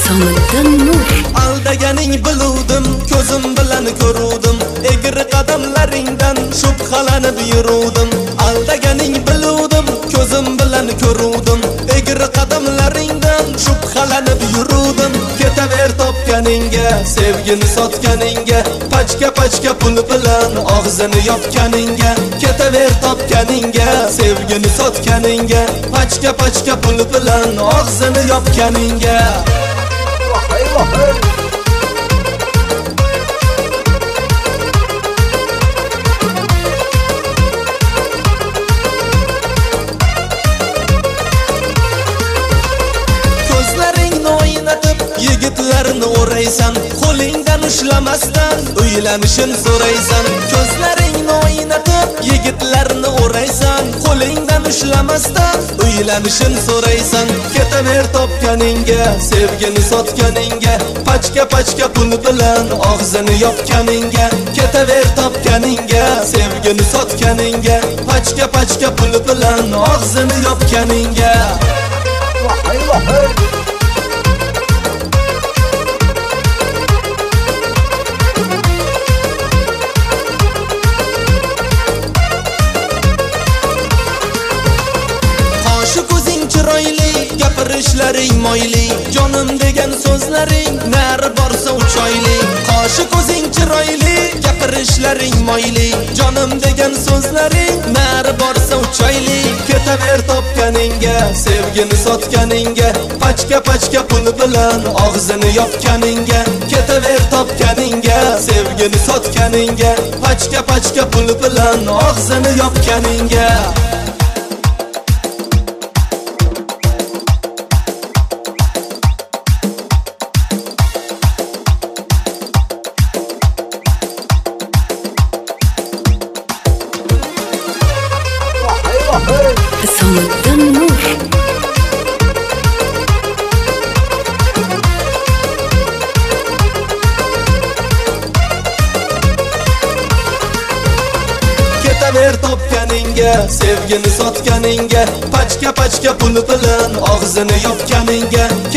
Somiddin Nur. Aldaganing biluvdim, ko'zim bilan ko'ruvdim, egri qadamlaringdan shubhalanib yuruvdim. Aldaganing biluvdim, ko'zim bilan ko'ruvdim, egri qadamlaringdan shubhalanib yuruvdim. Ketaver topganingga, sevgini sotganingga, pachka pachka pul bilan og'zini yopganingga. Ketaver topganingga, sevgini sotganingga, pachka pachka pul bilan og'zini yopganingga. Ko'zlaringni o'ynatib yigitlarni o'raysan, qo'lingdan ushlamasdan uylanishini so'raysan. Ko'zlaringni o'ynatib yigitlarni o'raysan, qo'lingdan ushlamasdan uylanishini so'raysan. Ketaver topganingga, sevgini sotganingga, pachka pachka pul bilan og'zini yopganingga. Ketaver topganingga, sevgini sotganingga, pachka pachka pul bilan og'zini yopganingga. Qoshi ko'zing chiroyli, gapirishlaring moyli, jonim degan so'zlaring nari borsa uchoyli. Qoshi ko'zing chiroyli, gapirishlaring moyli, jonim degan so'zlaring nari borsa uchoyli. Ketaver topganingga, sevgini sotganingga, pachka pachka pul bilan og'zini yopganingga. Ketaver topganingga, sevgini sotganingga, pachka pachka pul bilan og'zini yopganingga. Somiddin Nur. Ketaver topganingga, sevgini sotganingga, pachka pachka pul bilan og'zini yopganingga.